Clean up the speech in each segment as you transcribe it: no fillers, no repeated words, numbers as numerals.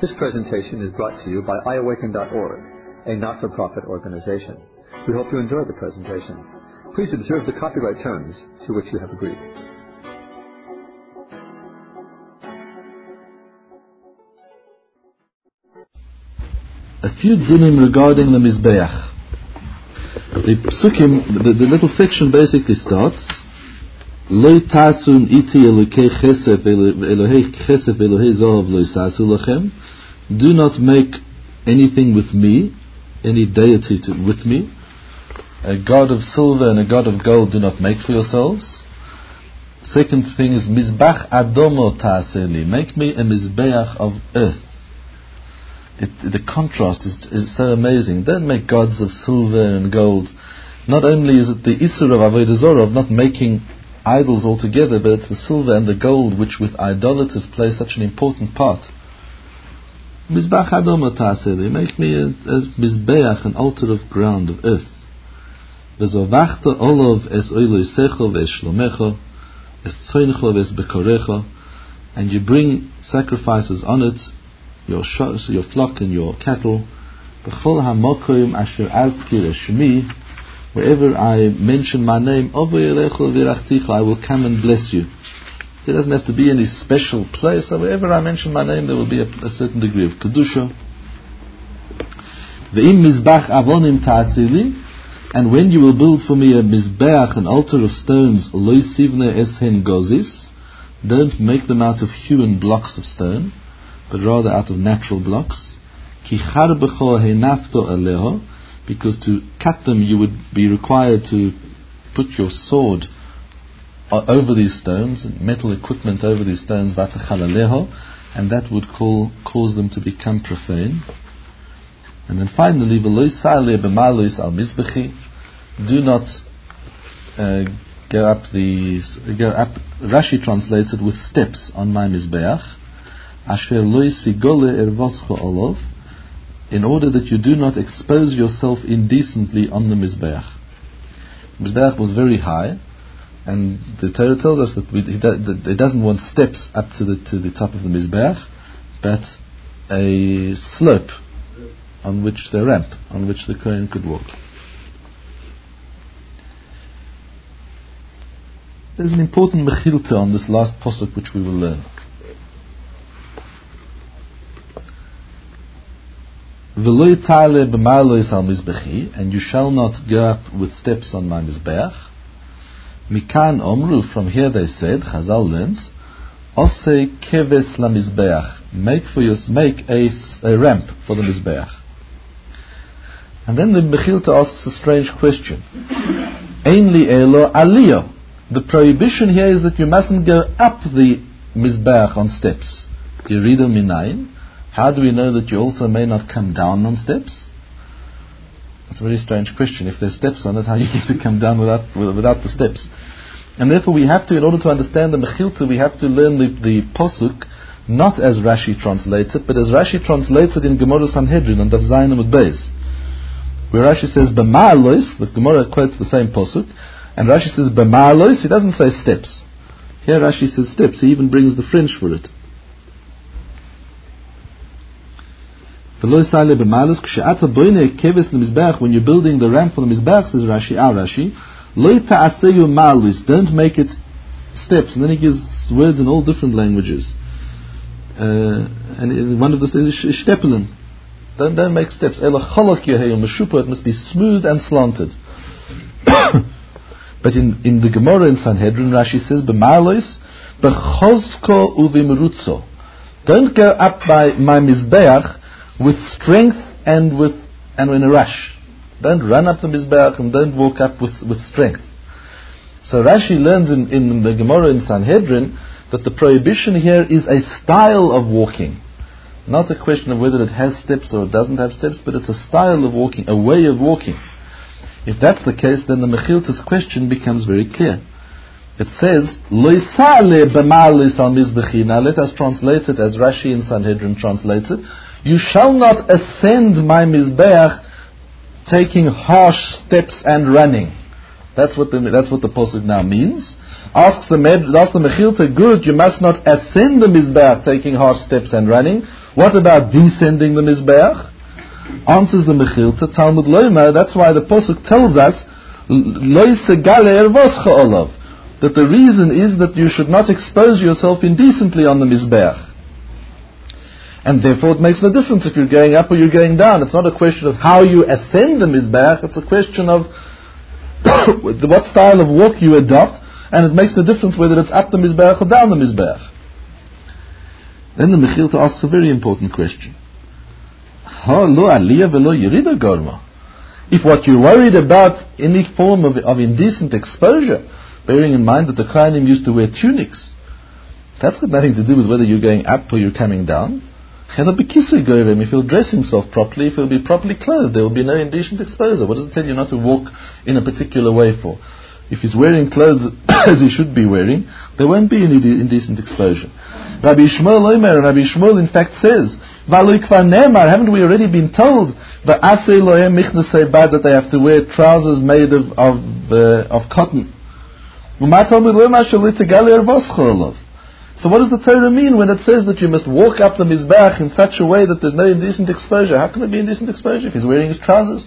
This presentation is brought to you by iAwaken.org, a not-for-profit organization. We hope you enjoy the presentation. Please observe the copyright terms to which you have agreed. A few dinim regarding the Mizbeach. The psukim, the little section basically starts, Lo tasun iti elokei chesef Elohei chesef Elohei zohav lo yisasu lachem. Do not make anything with me, any deity with me. A god of silver and a god of gold do not make for yourselves. Second thing is Mizbach adomo ta'aseli. Make me a Mizbeach of earth. The contrast is so amazing. Don't make gods of silver and gold. Not only is it the Isur of Avodah Zorah, of not making idols altogether, but it's the silver and the gold which with idolaters play such an important part. Mizbach Adoma Ta'aseli, make me a Mizbeach, an altar of ground, of earth. V'zovachta olov es oiloisecho v'es shlomecho, es tzoincho v'es bekorecho, and you bring sacrifices on it, your flock and your cattle. B'chol hamokoyim asher azkir eshmi, wherever I mention my name, I will come and bless you. There doesn't have to be any special place. So wherever I mention my name, there will be a certain degree of kedusha. Ve'im mizbach avonim ta'asili, and when you will build for me a mizbeach, an altar of stones, lo sivne eshen gozis, don't make them out of hewn blocks of stone, but rather out of natural blocks. Ki charbecho henafto aleho, because to cut them you would be required to put your sword over these stones, metal equipment over these stones, vatachalaleho, and that would cause them to become profane. And then finally, v'lo yisale b'malos al mizbechi, do not go up. Rashi translates it with steps on my mizbeach, asher lo yisigole ervoscho olov, in order that you do not expose yourself indecently on the Mizbeach. Mizbeach was very high, and the Torah tells us that it doesn't want steps up to the top of the Mizbeach, but a slope on which the ramp, on which the Kohen could walk. There's an important mechilta on this last posuk which we will learn. And you shall not go up with steps on my mizbeach. Mikan omru, from here they said, Chazal learned, Osei keves la mizbeach, make a ramp for the mizbeach. And then the Mechilta asks a strange question. Ein li elo aliyah. The prohibition here is that you mustn't go up the mizbeach on steps. Yerido minayin. How do we know that you also may not come down on steps? That's a very strange question. If there's steps on it, how you get to come down without the steps? And therefore we have to, in order to understand the Mechilta, we have to learn the posuk not as Rashi translates it, but as Rashi translates it in Gemara Sanhedrin on Daf Zayin Amud Beis, where Rashi says b'ma'alos. The Gemara quotes the same posuk, and Rashi says b'ma'alos. He doesn't say steps. Here Rashi says steps. He even brings the French for it. When you're building the ramp for the Mizbeach, says Rashi, don't make it steps. And then he gives words in all different languages. And one of the things is shtepelen. Don't make steps. It must be smooth and slanted. But in the Gemara in Sanhedrin, Rashi says, don't go up by my Mizbeach with strength and in a rush. Don't run up the Mizbeach and don't walk up with strength. So Rashi learns in the Gemara in Sanhedrin that the prohibition here is a style of walking. Not a question of whether it has steps or it doesn't have steps, but it's a style of walking, a way of walking. If that's the case, then the Mechilta's question becomes very clear. It says, Lo yisale b'ma'alis al mizbechi. Now let us translate it as Rashi in Sanhedrin translates it. You shall not ascend my mizbeach taking harsh steps and running. That's what the posuk now means. Ask the Mechilta, good, you must not ascend the Mizbeach taking harsh steps and running. What about descending the Mizbeach? Answers the Mechilta, Talmud Loima, that's why the Pasuk tells us, Loi segale ervoscha olav, that the reason is that you should not expose yourself indecently on the Mizbeach. And therefore it makes no difference if you're going up or you're going down. It's not a question of how you ascend the Mizbeach, it's a question of what style of walk you adopt, and it makes no difference whether it's up the Mizbeach or down the Mizbeach. Then the Mechilta asks a very important question. If what you're worried about any form of indecent exposure, bearing in mind that the Kohanim used to wear tunics, that's got nothing to do with whether you're going up or you're coming down. If he'll dress himself properly, if he'll be properly clothed, there will be no indecent exposure. What does it tell you not to walk in a particular way for? If he's wearing clothes as he should be wearing, there won't be any indecent exposure. Rabbi Shmuel Omer, and Rabbi Shmuel in fact says, haven't we already been told that they have to wear trousers made of cotton? So what does the Torah mean when it says that you must walk up the Mizbeach in such a way that there's no indecent exposure? How can there be indecent exposure if he's wearing his trousers?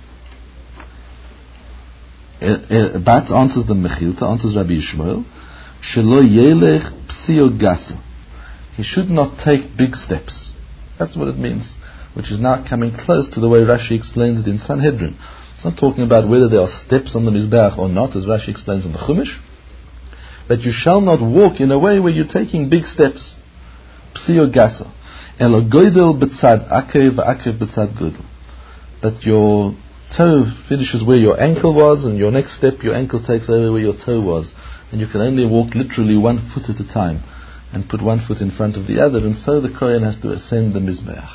Bat answers the Mechilta, answers Rabbi Yishmael, Shelo yelech psio gaso. He should not take big steps. That's what it means, which is now coming close to the way Rashi explains it in Sanhedrin. It's not talking about whether there are steps on the Mizbeach or not, as Rashi explains in the Chumash, but you shall not walk in a way where you're taking big steps. Psio gaso. Elo goydel b'tzad akev v'akev b'tzad goydel. But your toe finishes where your ankle was, and your next step, your ankle takes over where your toe was. And you can only walk literally 1 foot at a time, and put 1 foot in front of the other, and so the Kohen has to ascend the Mizbeach.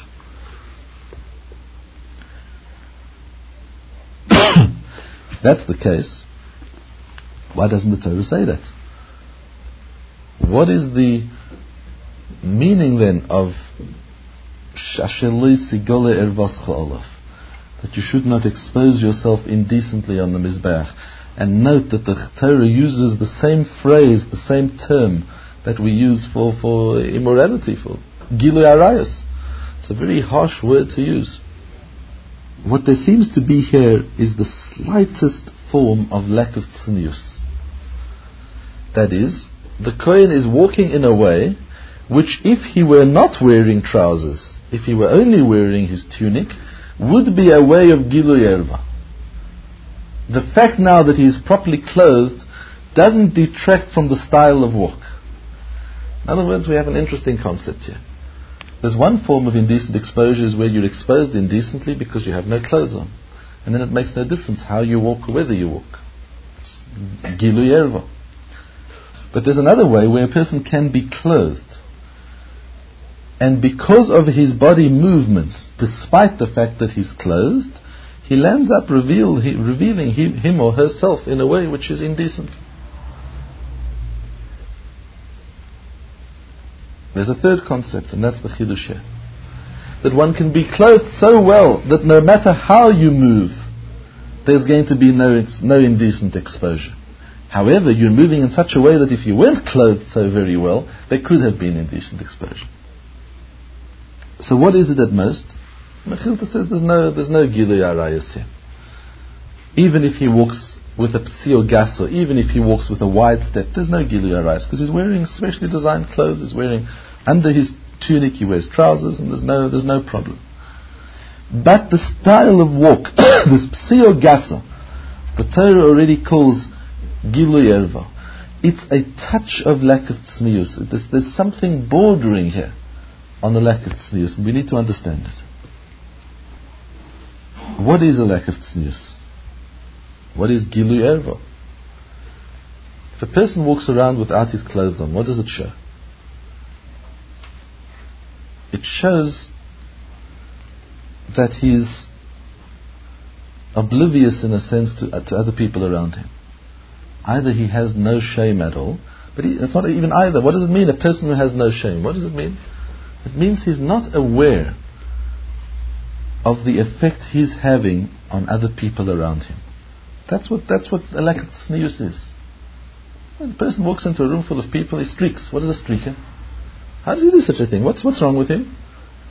If that's the case, why doesn't the Torah say that? What is the meaning then of Shasheloi Sigole Ervoscha Olaf? That you should not expose yourself indecently on the Mizbeach. And note that the Torah uses the same phrase, the same term that we use for immorality, for Gilui Arayos. It's a very harsh word to use. What there seems to be here is the slightest form of lack of tznius. That is, the Kohen is walking in a way which, if he were not wearing trousers, if he were only wearing his tunic, would be a way of Gilui Erva. The fact now that he is properly clothed doesn't detract from the style of walk. In other words, we have an interesting concept here. There's one form of indecent exposure is where you're exposed indecently because you have no clothes on. And then it makes no difference how you walk or whether you walk. It's Gilui Erva. But there's another way where a person can be clothed, and because of his body movement, despite the fact that he's clothed, he lands up revealing him or herself in a way which is indecent. There's a third concept, and that's the Chidush here. That one can be clothed so well that no matter how you move, there's going to be no indecent exposure. However, you're moving in such a way that if you weren't clothed so very well, there could have been indecent exposure. So what is it at most? Mechilta says there's no Gilui Arayos here. Even if he walks with a psio gaso, even if he walks with a wide step, there's no Gilui Arayos, because he's wearing specially designed clothes. He's wearing, under his tunic he wears trousers, and there's no problem. But the style of walk, this psio gaso, the Torah already calls Gilui Erva. It's a touch of lack of tznius. There's something bordering here on the lack of tznius, and we need to understand it. What is a lack of tznius? What is Gilui Erva? If a person walks around without his clothes on, what does it show? It shows that he's oblivious in a sense to other people around him. Either he has no shame at all, but it's not even either. What does it mean, a person who has no shame? What does it mean? It means he's not aware of the effect he's having on other people around him. That's what a lack of tznius is. When a person walks into a room full of people, he streaks. What is a streaker? How does he do such a thing? What's wrong with him?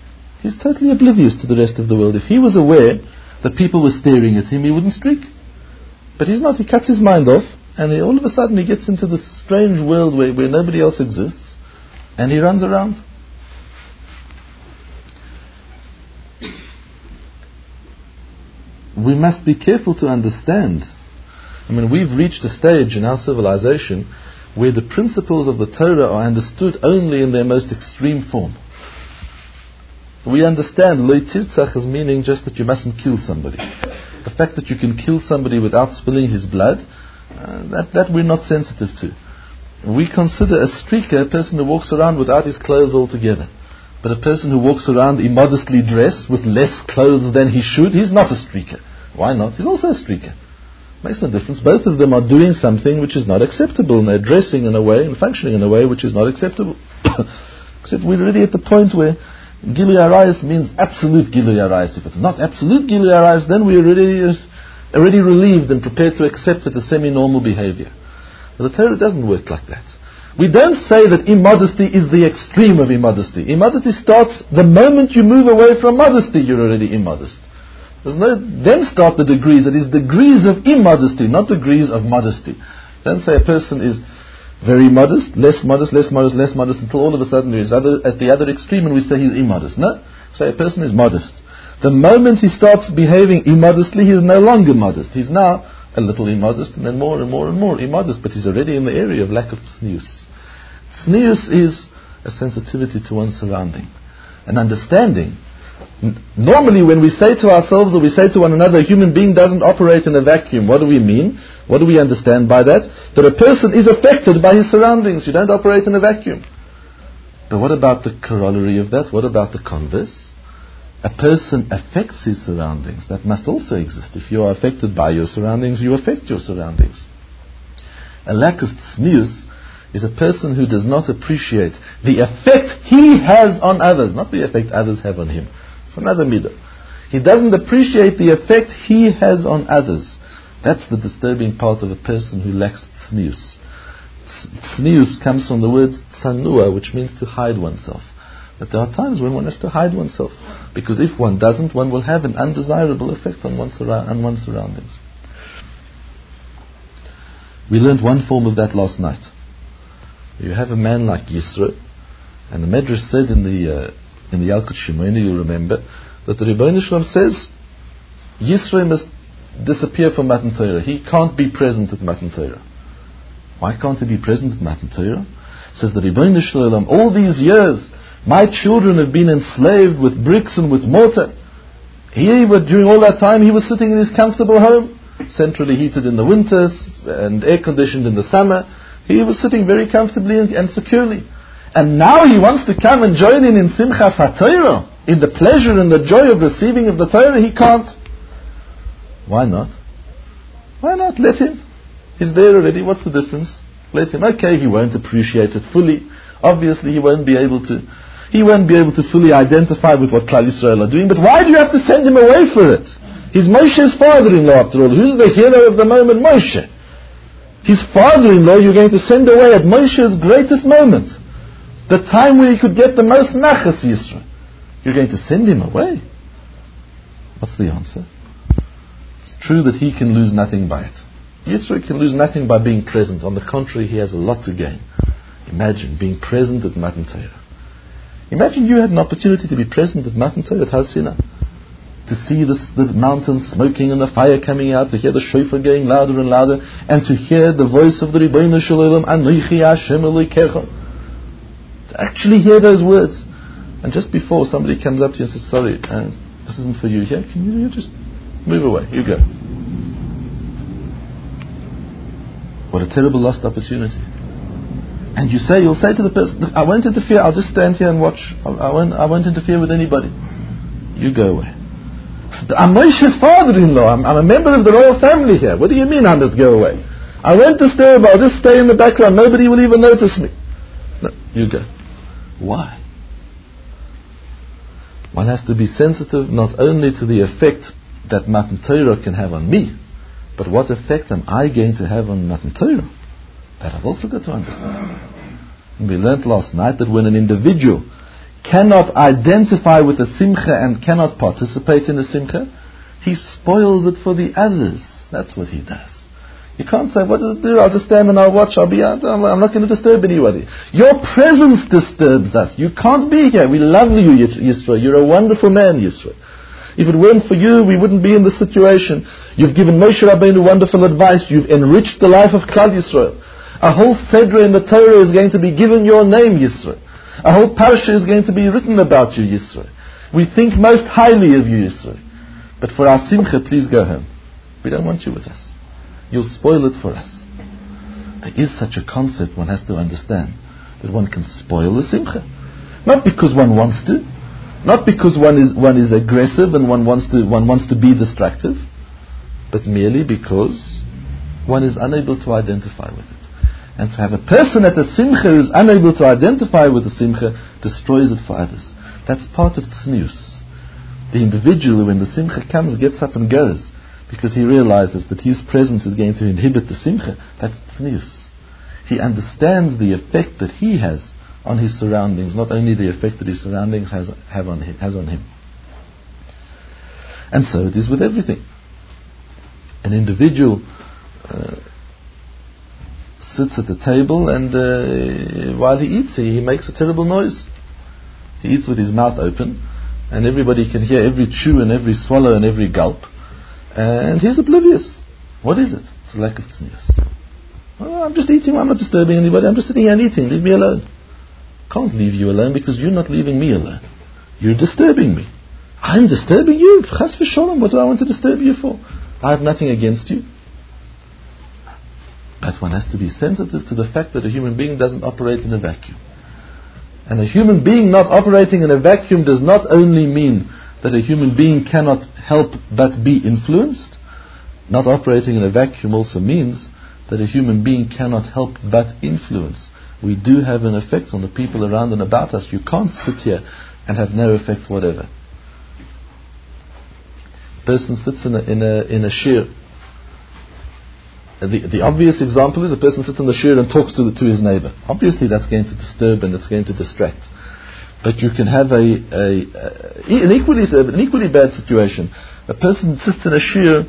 He's totally oblivious to the rest of the world. If he was aware that people were staring at him, he wouldn't streak. But he's not. He cuts his mind off, and all of a sudden he gets into this strange world where nobody else exists, and he runs around. We must be careful to understand. I mean, we've reached a stage in our civilization where the principles of the Torah are understood only in their most extreme form. We understand lo tirtzach as meaning just that you mustn't kill somebody. The fact that you can kill somebody without spilling his blood, that we're not sensitive to. We consider a streaker a person who walks around without his clothes altogether. But a person who walks around immodestly dressed with less clothes than he should, he's not a streaker. Why not? He's also a streaker. Makes no difference. Both of them are doing something which is not acceptable, and they're dressing in a way and functioning in a way which is not acceptable. Except we're already at the point where Gilui Arayos means absolute Gilui Arayos. If it's not absolute Gilui Arayos, then we're already relieved and prepared to accept it as semi-normal behavior. But the Torah doesn't work like that. We don't say that immodesty is the extreme of immodesty. Immodesty starts the moment you move away from modesty, you're already immodest. Then start the degrees. It is degrees of immodesty, not degrees of modesty. Don't say a person is very modest, less modest, less modest, less modest, until all of a sudden he's at the other extreme and we say he's immodest. No, say a person is modest. The moment he starts behaving immodestly, he is no longer modest. He's now a little immodest, and then more and more and more immodest, but he's already in the area of lack of tznius. Tznius is a sensitivity to one's surrounding, an understanding. Normally when we say to ourselves or we say to one another, a human being doesn't operate in a vacuum, what do we mean? What do we understand by that? That a person is affected by his surroundings. You don't operate in a vacuum. But what about the corollary of that? What about the converse? A person affects his surroundings. That must also exist. If you are affected by your surroundings, you affect your surroundings. A lack of tznius is a person who does not appreciate the effect he has on others, not the effect others have on him. It's another midah. He doesn't appreciate the effect he has on others. That's the disturbing part of a person who lacks tznius. Tznius comes from the word tsanua, which means to hide oneself. But there are times when one has to hide oneself, because if one doesn't, one will have an undesirable effect on one's surroundings. We learned one form of that last night. You have a man like Yisro, and the Medrash said in the Yalkut Shimoni, you remember, that the Rebbeinu Shalom says Yisro must disappear from Matan Torah. He can't be present at Matan Torah. Why can't he be present at Matan Torah? Says the Rebbeinu Shalom, all these years my children have been enslaved with bricks and with mortar. During all that time he was sitting in his comfortable home, centrally heated in the winters and air conditioned in the summer. He was sitting very comfortably and securely. And now he wants to come and join in Simchas HaTorah, in the pleasure and the joy of receiving of the Torah. He can't. Why not? Why not? Let him. He's there already. What's the difference? Let him. Okay, he won't appreciate it fully. Obviously he won't be able to fully identify with what Klal Yisrael are doing. But why do you have to send him away for it? He's Moshe's father-in-law after all. Who's the hero of the moment? Moshe. His father-in-law you're going to send away at Moshe's greatest moment. The time where he could get the most nachas Yisro. You're going to send him away? What's the answer? It's true that he can lose nothing by it. Yisro can lose nothing by being present. On the contrary, he has a lot to gain. Imagine being present at Matan Torah. Imagine you had an opportunity to be present at Matan Torah, at Har Sinai. To see the mountain smoking and the fire coming out, to hear the shofar going louder and louder, and to hear the voice of the Rebbeinu Shalom, Anochi Hashem Elokecha. To actually hear those words. And just before somebody comes up to you and says, sorry, this isn't for you here, can you just move away, you go. What a terrible lost opportunity. And you'll say to the person, I won't interfere, I'll just stand here and watch. I won't interfere with anybody. You go away. I'm Moshe's father-in-law. I'm a member of the royal family here. What do you mean I must go away? I won't disturb, I'll just stay in the background. Nobody will even notice me. No, you go. Why? One has to be sensitive not only to the effect that Matan Torah can have on me, but what effect am I going to have on Matan Torah? That I've also got to understand. And we learnt last night that when an individual cannot identify with the simcha and cannot participate in the simcha, he spoils it for the others. That's what he does. You can't say, what does it do? I'll just stand and I'll watch. I'm not going to disturb anybody. Your presence disturbs us. You can't be here. We love you, Yisro. You're a wonderful man, Yisro. If it weren't for you, we wouldn't be in this situation. You've given Moshe Rabbeinu wonderful advice. You've enriched the life of Klal Yisrael. A whole Sedra in the Torah is going to be given your name, Yisro. A whole Parsha is going to be written about you, Yisro. We think most highly of you, Yisro. But for our simcha, please go home. We don't want you with us. You'll spoil it for us. There is such a concept one has to understand, that one can spoil the simcha. Not because one wants to, not because one is aggressive and one wants to be destructive, but merely because one is unable to identify with it. And to have a person at the simcha who is unable to identify with the simcha destroys it for others. That's part of tznius. The individual who, when the simcha comes, gets up and goes because he realizes that his presence is going to inhibit the simcha. That's tznius. He understands the effect that he has on his surroundings, not only the effect that his surroundings has on him. And so it is with everything. An individual sits at the table and while he eats, he makes a terrible noise. He eats with his mouth open and everybody can hear every chew and every swallow and every gulp, and he's oblivious. What is it? It's a lack of tznius. Oh, I'm just eating, I'm not disturbing anybody, I'm just sitting here and eating, leave me alone. Can't leave you alone because you're not leaving me alone. You're disturbing me. I'm disturbing you. Chas v'sholom, what do I want to disturb you for? I have nothing against you. But one has to be sensitive to the fact that a human being doesn't operate in a vacuum. And a human being not operating in a vacuum does not only mean that a human being cannot help but be influenced. Not operating in a vacuum also means that a human being cannot help but influence. We do have an effect on the people around and about us. You can't sit here and have no effect whatever. A person sits in a shir. The obvious example is a person sits in the shir and talks to his neighbor. Obviously that's going to disturb and it's going to distract. But you can have an equally bad situation. A person sits in a shir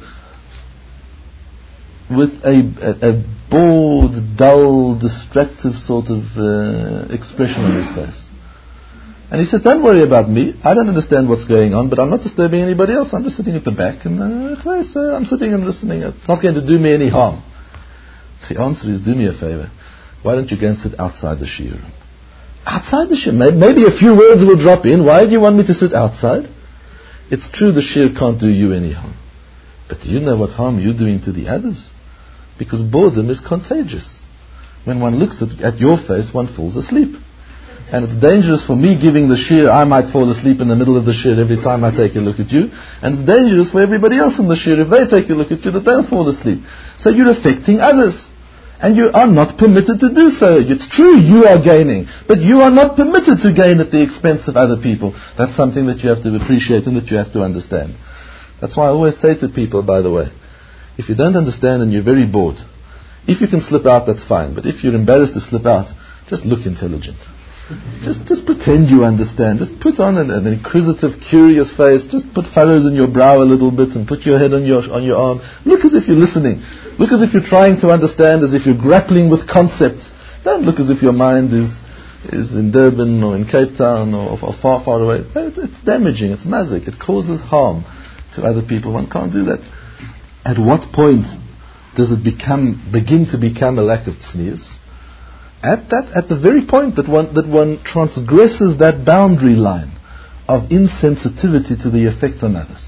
with a bored, dull, distractive sort of expression on his face. And he says, don't worry about me, I don't understand what's going on, but I'm not disturbing anybody else, I'm just sitting at the back and I'm sitting and listening, it's not going to do me any harm. The answer is, do me a favor, why don't you go and sit outside the shir room? Outside the shir, maybe a few words will drop in, why do you want me to sit outside? It's true the shir can't do you any harm, but do you know what harm you're doing to the others? Because boredom is contagious. When one looks at your face, one falls asleep. And it's dangerous for me giving the shir. I might fall asleep in the middle of the shir every time I take a look at you. And it's dangerous for everybody else in the shir if they take a look at you that they'll fall asleep. So you're affecting others. And you are not permitted to do so. It's true you are gaining, but you are not permitted to gain at the expense of other people. That's something that you have to appreciate and that you have to understand. That's why I always say to people, by the way, if you don't understand and you're very bored, if you can slip out, that's fine. But if you're embarrassed to slip out, just look intelligent. Just pretend you understand. Just put on an inquisitive, curious face. Just put furrows in your brow a little bit and put your head on your arm. Look as if you're listening. Look as if you're trying to understand, as if you're grappling with concepts. Don't look as if your mind is in Durban or in Cape Town or far, far away. It's damaging. It's mazik. It causes harm to other people. One can't do that. At what point does it begin to become a lack of tznius? At the very point that one transgresses that boundary line of insensitivity to the effect on others.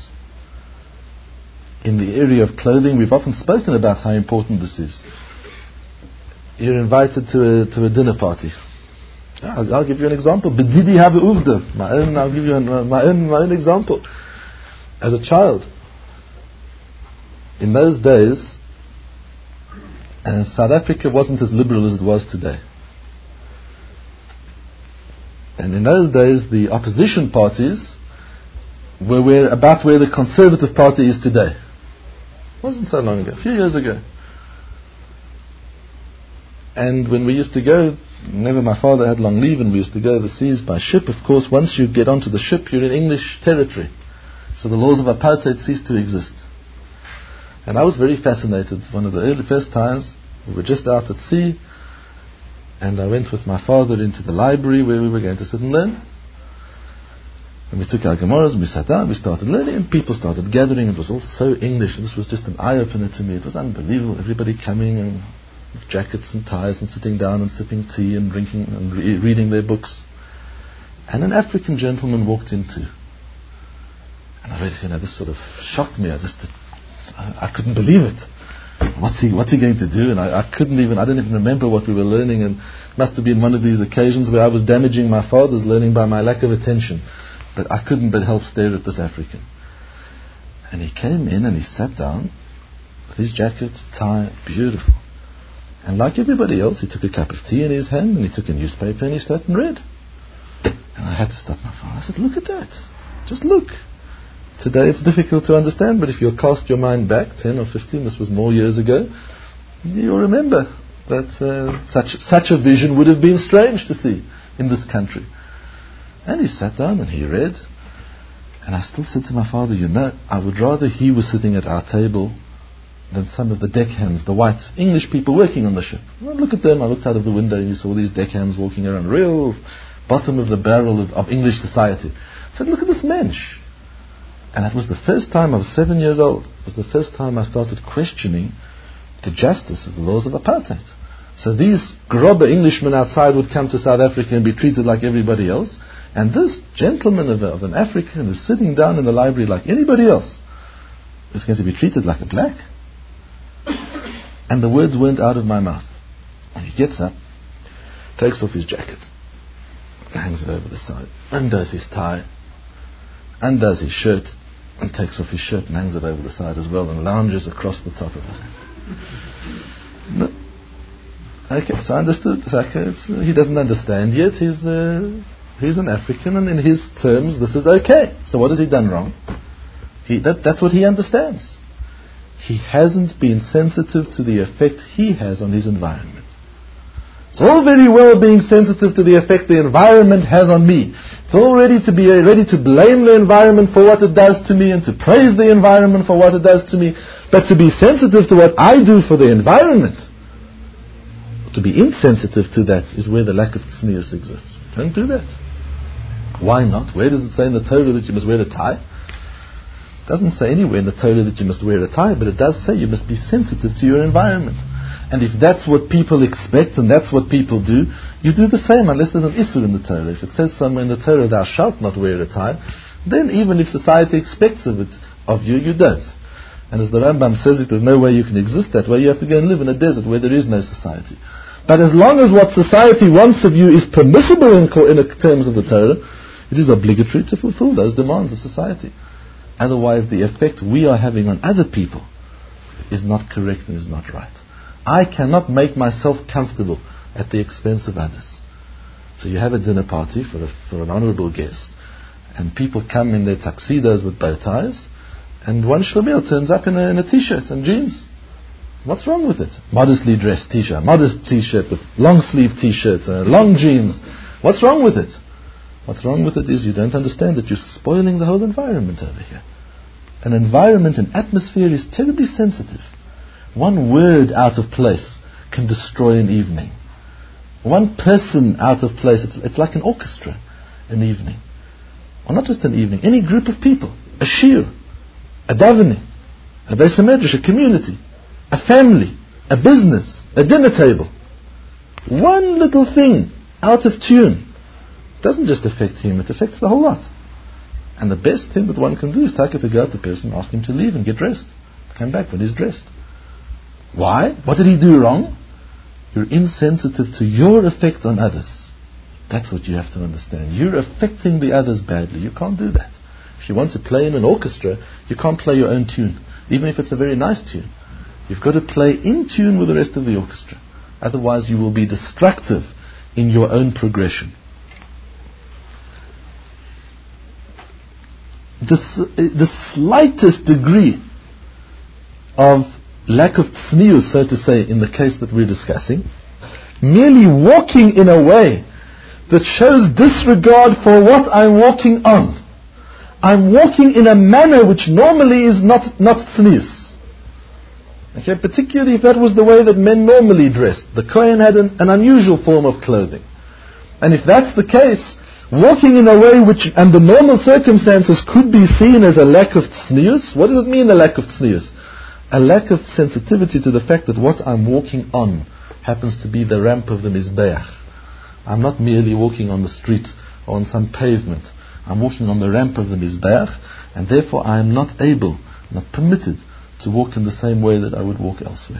In the area of clothing, we've often spoken about how important this is. You're invited to a dinner party. I'll give you an example. Bedidi have uvda. I'll give you my own example. As a child, in those days, South Africa wasn't as liberal as it was today. And in those days, the opposition parties were about where the Conservative Party is today. It wasn't so long ago, a few years ago. And when we used to go whenever my father had long leave and we used to go overseas by ship, of course, once you get onto the ship, you're in English territory. So the laws of apartheid cease to exist. And I was very fascinated. One of the first times, we were just out at sea, and I went with my father into the library where we were going to sit and learn. And we took our Gemaras and we sat down, we started learning, and people started gathering. It was all so English, and this was just an eye-opener to me. It was unbelievable. Everybody coming and with jackets and ties and sitting down and sipping tea and drinking and reading their books. And an African gentleman walked in too. And I really, this sort of shocked me. I couldn't believe it. What's he going to do? And I didn't even remember what we were learning, and it must have been one of these occasions where I was damaging my father's learning by my lack of attention. But I couldn't but help stare at this African. And he came in and he sat down with his jacket, tie, beautiful. And like everybody else, he took a cup of tea in his hand and he took a newspaper and he sat and read. And I had to stop my father. I said, look at that. Just look. Today it's difficult to understand, but if you'll cast your mind back 10 or 15, this was more years ago, you'll remember that such a vision would have been strange to see in this country. And he sat down and he read. And I still said to my father, I would rather he was sitting at our table than some of the deckhands, the white English people working on the ship. Well, look at them. I looked out of the window and you saw these deckhands walking around, real bottom of the barrel of English society. I said, look at this mensch. And that was the first time, I was 7 years old, it was the first time I started questioning the justice of the laws of apartheid. So these grobber Englishmen outside would come to South Africa and be treated like everybody else. And this gentleman of an African who's sitting down in the library like anybody else is going to be treated like a black. And the words weren't out of my mouth. And he gets up, takes off his jacket, hangs it over the side, undoes his tie, undoes his shirt, and takes off his shirt and hangs it over the side as well, and lounges across the top of it. No. Okay, so I understood. He doesn't understand yet. He's an African, and in his terms, this is okay. So what has he done wrong? That's what he understands. He hasn't been sensitive to the effect he has on his environment. It's all very well being sensitive to the effect the environment has on me. It's all ready to blame the environment for what it does to me and to praise the environment for what it does to me. But to be sensitive to what I do for the environment, to be insensitive to that, is where the lack of tznius exists. Don't do that. Why not? Where does it say in the Torah that you must wear a tie? It doesn't say anywhere in the Torah that you must wear a tie, but it does say you must be sensitive to your environment. And if that's what people expect and that's what people do, you do the same unless there's an issur in the Torah. If it says somewhere in the Torah, thou shalt not wear a tie, then even if society expects of you, you don't. And as the Rambam says, there's no way you can exist that way. You have to go and live in a desert where there is no society. But as long as what society wants of you is permissible in terms of the Torah, it is obligatory to fulfill those demands of society. Otherwise, the effect we are having on other people is not correct and is not right. I cannot make myself comfortable at the expense of others. So you have a dinner party for an honorable guest, and people come in their tuxedos with bow ties, and one shlemiel turns up in a t-shirt and jeans. What's wrong with it? Modestly dressed t-shirt, modest t-shirt with long sleeve t-shirts, long jeans. What's wrong with it? What's wrong with it is you don't understand that you're spoiling the whole environment over here. An environment, an atmosphere is terribly sensitive. One word out of place can destroy an evening. One person out of place, it's like an orchestra, an evening. Or not just an evening, any group of people. A shir, a davening, a beis hamedrash, a community, a family, a business, a dinner table. One little thing out of tune doesn't just affect him, it affects the whole lot. And the best thing that one can do is take it to go out the person, ask him to leave and get dressed. Come back when he's dressed. Why? What did he do wrong? You're insensitive to your effect on others. That's what you have to understand. You're affecting the others badly. You can't do that. If you want to play in an orchestra, you can't play your own tune, even if it's a very nice tune. You've got to play in tune with the rest of the orchestra. Otherwise you will be destructive in your own progression. The slightest degree of lack of tznius, so to say, in the case that we're discussing, merely walking in a way that shows disregard for what I'm walking on. I'm walking in a manner which normally is not tznius. Okay, particularly if that was the way that men normally dressed. The Kohen had an unusual form of clothing. And if that's the case, walking in a way which, under normal circumstances, could be seen as a lack of tznius. What does it mean, a lack of tznius? A lack of sensitivity to the fact that what I'm walking on happens to be the ramp of the Mizbeach. I'm not merely walking on the street or on some pavement. I'm walking on the ramp of the Mizbeach, and therefore I am not able, not permitted, to walk in the same way that I would walk elsewhere.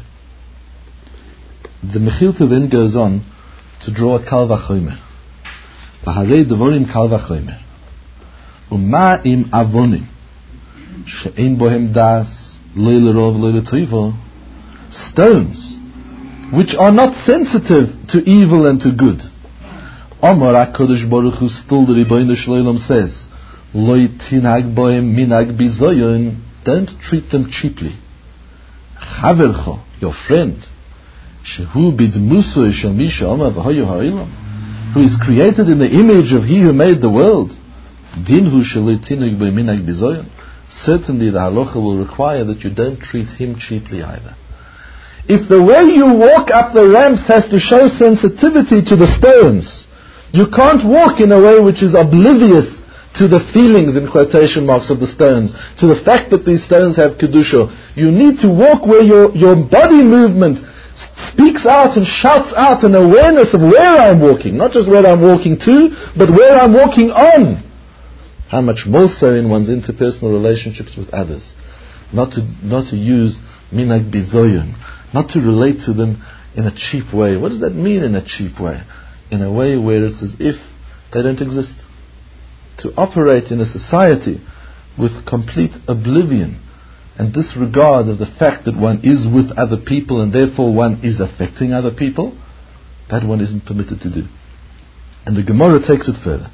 The Mechilta then goes on to draw a Kal Vachomer. V'harei devorim Kal Vachomer. U'ma im avonim she'ein bohem das lo l'rov lo l'toivo. Stones which are not sensitive to evil and to good. Amar HaKadosh Baruch Hu, still the Ribono Shel Olam says, Lo tinhag bohem minhag bizoyon. Don't treat them cheaply. Chavercho, your friend, shehu bidmuso shel mi she'amar v'hayu ha'olam, who is created in the image of He who made the world. Dinhu shelo tinhag bohem minhag bizoyon. Certainly the halacha will require that you don't treat him cheaply either. If the way you walk up the ramps has to show sensitivity to the stones, you can't walk in a way which is oblivious to the feelings, in quotation marks, of the stones, to the fact that these stones have kedusha. You need to walk where your body movement speaks out and shouts out an awareness of where I'm walking, not just where I'm walking to, but where I'm walking on. How much more so in one's interpersonal relationships with others. Not to use minhag bizoyon, not to relate to them in a cheap way. What does that mean, in a cheap way? In a way where it's as if they don't exist. To operate in a society with complete oblivion and disregard of the fact that one is with other people and therefore one is affecting other people, that one isn't permitted to do. And the Gemara takes it further.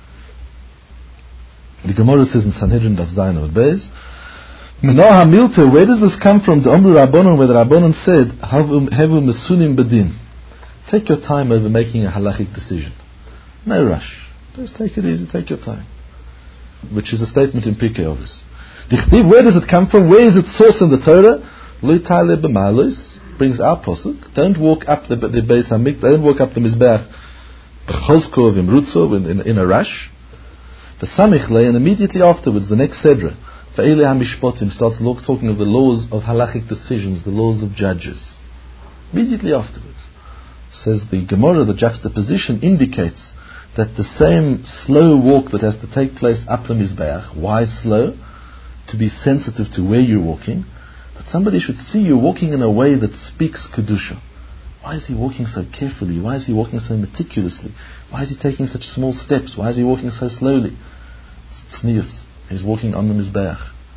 The Gemara says in Sanhedrin Daf Zayin Amud Beis, Menoha Milta, where does this come from? The Amru Rabbanon, where the Rabbanon said, Hevu Mesunim Bedin. Take your time over making a halachic decision. No rush. Just take it easy, take your time. Which is a statement in Pirkei Avos. Dichtiv, where does it come from? Where is its source in the Torah? Lo Tale B'Malos brings our posuk. Don't walk up the Beis Hamikdash, don't walk up the Mizbeach B'Chozko V'Imrutzo in a rush. The Samich Lei, and immediately afterwards, the next Sedra, V'Eilei HaMishpotim, starts talking of the laws of halachic decisions, the laws of judges. Immediately afterwards. Says the Gemara, the juxtaposition indicates that the same slow walk that has to take place up the Mizbeach, why slow? To be sensitive to where you're walking, but somebody should see you walking in a way that speaks Kedusha. Why is he walking so carefully? Why is he walking so meticulously? Why is he taking such small steps? Why is he walking so slowly? It's tznius. He's walking on the Mizbeach.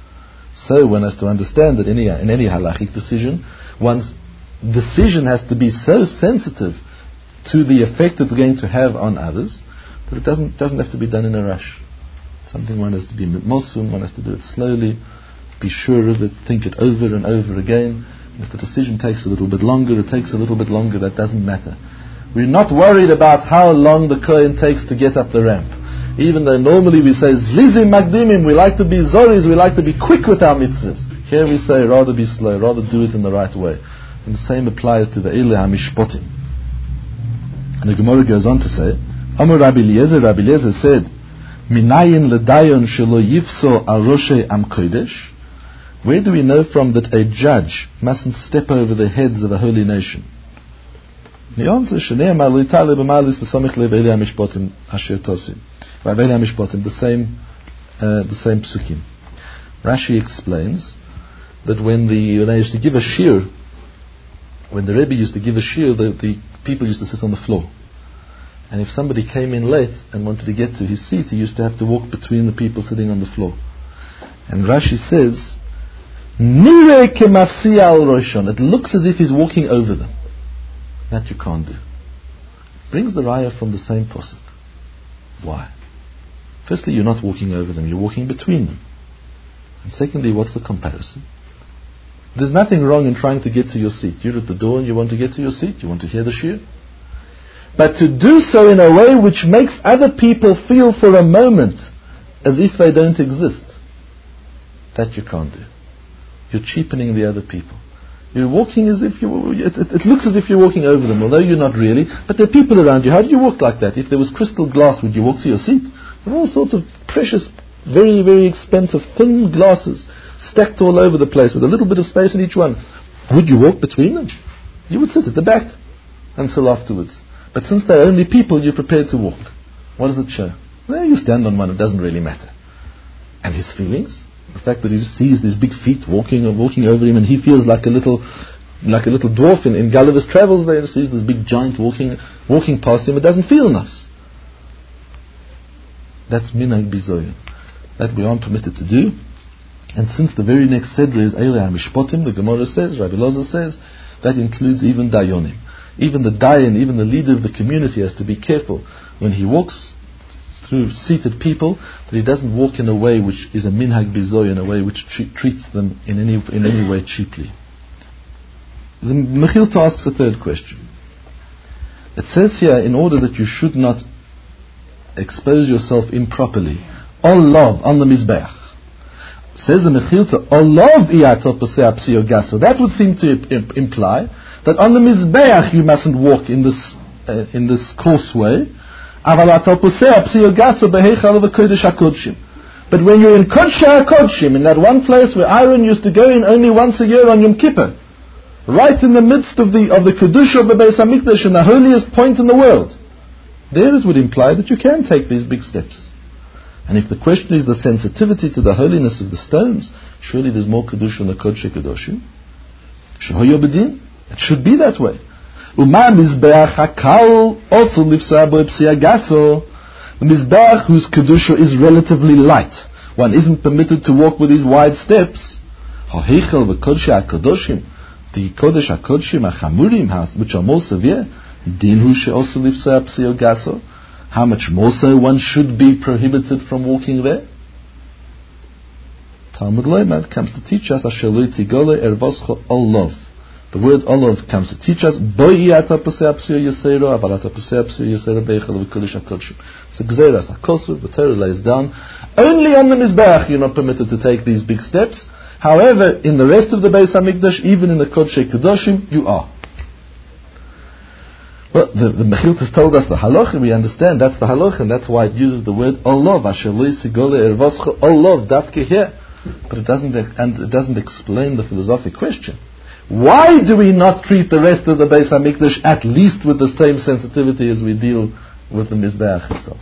So one has to understand that in any halachic decision, one's decision has to be so sensitive to the effect it's going to have on others that it doesn't have to be done in a rush. It's something one has to be mosum, one has to do it slowly, be sure of it, think it over and over again. If the decision takes a little bit longer, it takes a little bit longer, that doesn't matter. We're not worried about how long the Kohen takes to get up the ramp. Even though normally we say Zlizim Magdimim, we like to be Zoris, we like to be quick with our mitzvahs. Here we say rather be slow, rather do it in the right way. And the same applies to the Eilei HaMishpotim. And the Gemara goes on to say, Amar Rabbi Eliezer said, Minayin ledayon shelo yifso al roshei am kodesh. Where do we know from that a judge mustn't step over the heads of a holy nation? The answer is Shneimar lo yitale b'malis b'samich lev Eilei HaMishpotim asher tosim. Eilei HaMishpotim, the same psukim. Rashi explains that when they used to give a shir, when the Rebbe used to give a shir, the people used to sit on the floor. And if somebody came in late and wanted to get to his seat, he used to have to walk between the people sitting on the floor. And Rashi says, Nireh kemafsiya al roshon. It looks as if he's walking over them. That you can't do. Brings the raya from the same posuk. Why? Firstly, you're not walking over them, you're walking between them. And secondly, what's the comparison? There's nothing wrong in trying to get to your seat. You're at the door and you want to get to your seat. You want to hear the shir. But to do so in a way which makes other people feel for a moment as if they don't exist, that you can't do. You're cheapening the other people. You're walking as if it looks as if you're walking over them, although you're not really. But there are people around you. How do you walk like that? If there was crystal glass, would you walk to your seat? There are all sorts of precious, very, very expensive, thin glasses stacked all over the place with a little bit of space in each one. Would you walk between them? You would sit at the back until afterwards. But since they're only people, you're prepared to walk. What does it show? Well, you stand on one, it doesn't really matter. And his feelings? The fact that he just sees these big feet walking over him, and he feels like a little dwarf in Gulliver's Travels there, and sees this big giant walking past him, it doesn't feel nice. That's minhag bizoyin. That we aren't permitted to do. And since the very next Sedra is Eilei HaMishpotim, the Gemara says, Rabbi Loza says, that includes even Dayonim. Even the Dayan, even the leader of the community has to be careful when he walks through seated people, that he doesn't walk in a way which is a minhag bizoy, in a way which treats them in any way cheaply. The Mechilta asks a third question. It says here, in order that you should not expose yourself improperly, olav on the mizbeach. Says the Mechilta, olav iyato pasei apsio gaso. That would seem to imply that on the mizbeach you mustn't walk in this coarse way. But when you're in Kodesh HaKodshim, in that one place where Aaron used to go in only once a year on Yom Kippur, right in the midst of the Kedusha of the Beis HaMikdash, in the holiest point in the world, there it would imply that you can take these big steps. And if the question is the sensitivity to the holiness of the stones, surely there's more Kedusha in the Kodesh HaKadoshim. It should be that way. The Mizbeach whose Kedusha is relatively light, one isn't permitted to walk with these wide steps. The Kodesh HaKodshim HaChamurim, which are more severe, how much more so one should be prohibited from walking there? Talmud Loimad comes to teach us, the word olav comes to teach us, it's a gzeras, a kosuv, the Torah lays down. Only on the Mizbeach you're not permitted to take these big steps. However, in the rest of the Beis HaMikdash, even in the Kodesh HaKadoshim, you are. Well, the Mechilta has told us the halacha, we understand that's the halacha, and that's why it uses the word olav, olav, dafke here. But it doesn't explain the philosophic question. Why do we not treat the rest of the Beis HaMikdash at least with the same sensitivity as we deal with the Mizbeach itself?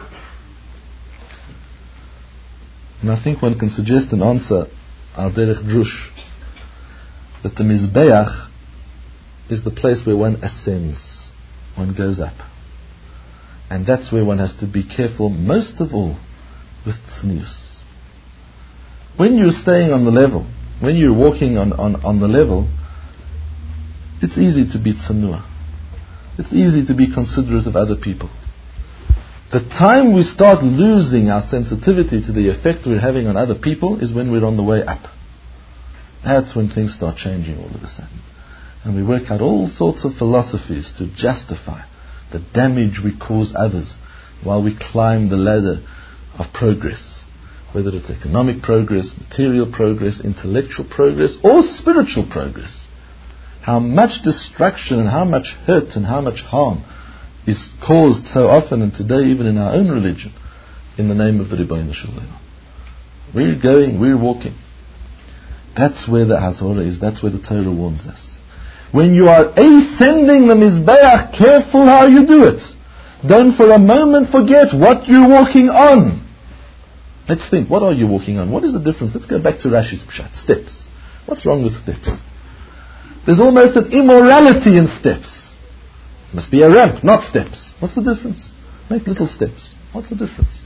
And I think one can suggest an answer, al derech drush, that the Mizbeach is the place where one ascends, one goes up. And that's where one has to be careful, most of all, with tznius. When you're staying on the level, when you're walking on the level, it's easy to be tsanua. It's easy to be considerate of other people. The time we start losing our sensitivity to the effect we're having on other people is when we're on the way up. That's when things start changing all of a sudden. And we work out all sorts of philosophies to justify the damage we cause others while we climb the ladder of progress. Whether it's economic progress, material progress, intellectual progress, or spiritual progress. How much destruction and how much hurt and how much harm is caused so often, and today even in our own religion, in the name of the Ribbono Shel Olam. We're walking. That's where the Hazorah is, that's where the Torah warns us. When you are ascending the Mizbeach, careful how you do it. Don't for a moment forget what you're walking on. Let's think, what are you walking on? What is the difference? Let's go back to Rashi's Pshat, steps. What's wrong with steps? There's almost an immorality in steps. It must be a ramp, not steps. What's the difference? Make little steps. What's the difference?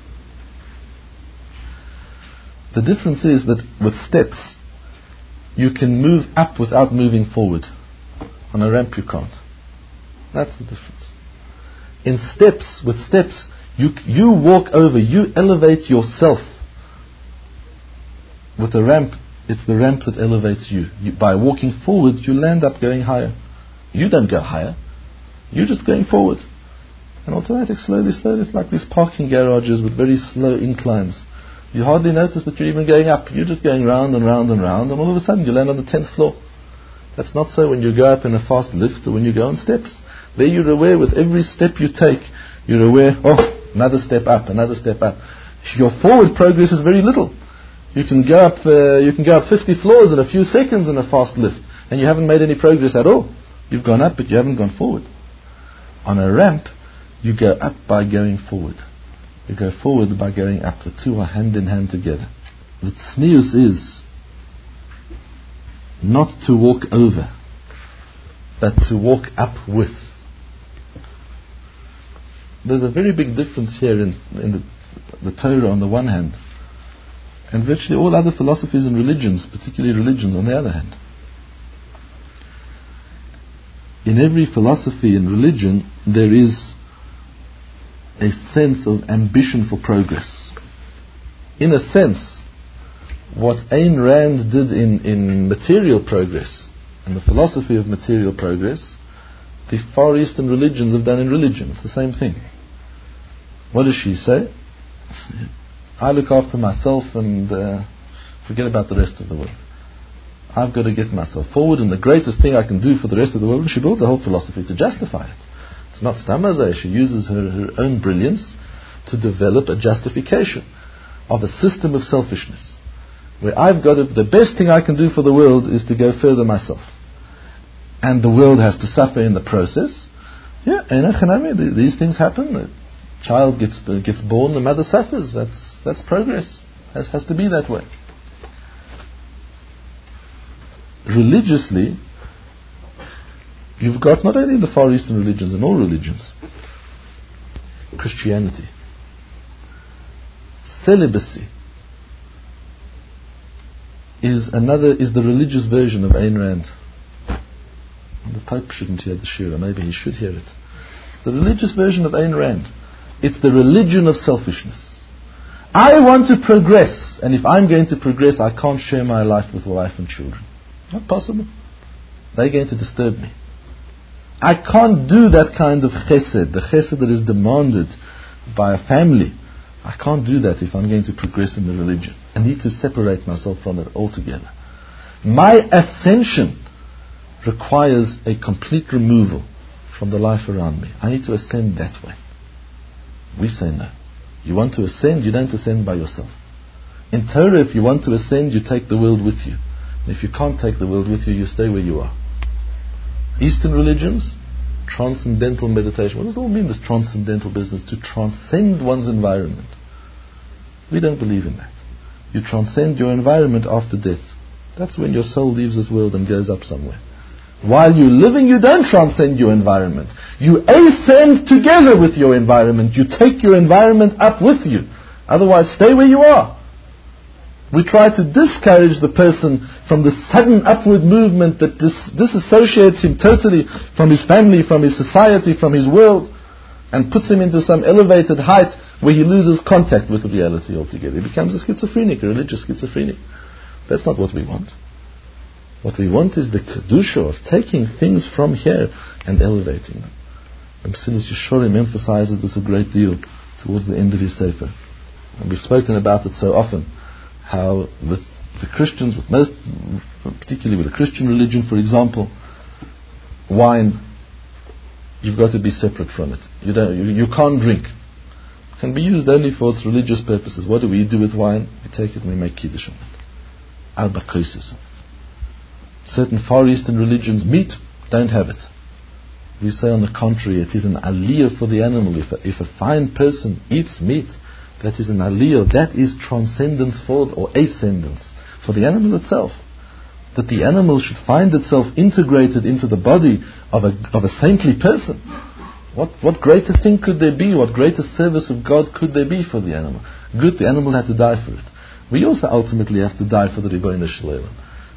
The difference is that with steps, you can move up without moving forward. On a ramp you can't. That's the difference. In steps, with steps, you walk over, you elevate yourself. With a ramp, it's the ramp that elevates you. By walking forward, you land up going higher. You don't go higher. You're just going forward. And automatic, slowly, it's like these parking garages with very slow inclines. You hardly notice that you're even going up. You're just going round and round and round, and all of a sudden you land on the 10th floor. That's not so when you go up in a fast lift or when you go on steps. There you're aware with every step you take, you're aware, another step up, another step up. Your forward progress is very little. You can go up 50 floors in a few seconds in a fast lift, and you haven't made any progress at all. You've gone up, but you haven't gone forward. On a ramp, you go up by going forward. You go forward by going up. The two are hand in hand together. The tznius is not to walk over, but to walk up with. There's a very big difference here in the Torah on the one hand, and virtually all other philosophies and religions, particularly religions on the other hand. In every philosophy and religion, there is a sense of ambition for progress. In a sense, what Ayn Rand did in material progress, and the philosophy of material progress, the Far Eastern religions have done in religion. It's the same thing. What does she say? I look after myself and forget about the rest of the world. I've got to get myself forward, and the greatest thing I can do for the rest of the world, she builds a whole philosophy to justify it. It's not stamazeh. She uses her own brilliance to develop a justification of a system of selfishness, where I've got to, the best thing I can do for the world is to go further myself. And the world has to suffer in the process. Yeah, these things happen. The child gets born, the mother suffers. That's progress. It has to be that way. Religiously, you've got not only the Far Eastern religions and all religions, Christianity, celibacy is the religious version of Ayn Rand. The Pope shouldn't hear the shira, maybe he should hear it. It's the religious version of Ayn Rand. It's the religion of selfishness. I want to progress, and if I'm going to progress, I can't share my life with wife and children. Not possible. They're going to disturb me. I can't do that kind of chesed, the chesed that is demanded by a family. I can't do that if I'm going to progress in the religion. I need to separate myself from it altogether. My ascension requires a complete removal from the life around me. I need to ascend that way. We say no. You want to ascend, you don't ascend by yourself. In Torah, if you want to ascend, you take the world with you. And if you can't take the world with you, you stay where you are. Eastern religions, transcendental meditation. What does it all mean, this transcendental business? To transcend one's environment. We don't believe in that. You transcend your environment after death. That's when your soul leaves this world and goes up somewhere. While you're living, you don't transcend your environment. You ascend together with your environment. You take your environment up with you. Otherwise, stay where you are. We try to discourage the person from the sudden upward movement that disassociates him totally from his family, from his society, from his world, and puts him into some elevated height where he loses contact with reality altogether. He becomes a schizophrenic, a religious schizophrenic. That's not what we want. What we want is the kedusha of taking things from here and elevating them. And Mesilas Yesharim emphasizes this a great deal towards the end of his sefer. And we've spoken about it so often, how with the Christians, particularly with the Christian religion, for example, wine, you've got to be separate from it. You can't drink. It can be used only for its religious purposes. What do we do with wine? We take it and we make kiddush on it. Al-Bakosis. Certain Far Eastern religions, meat, don't have it. We say on the contrary, it is an aliyah for the animal. If a fine person eats meat, that is an aliyah, that is transcendence or ascendance for the animal itself. That the animal should find itself integrated into the body of a saintly person. What greater thing could there be? What greater service of God could there be for the animal? Good, the animal had to die for it. We also ultimately have to die for the Ribono Shel Olam.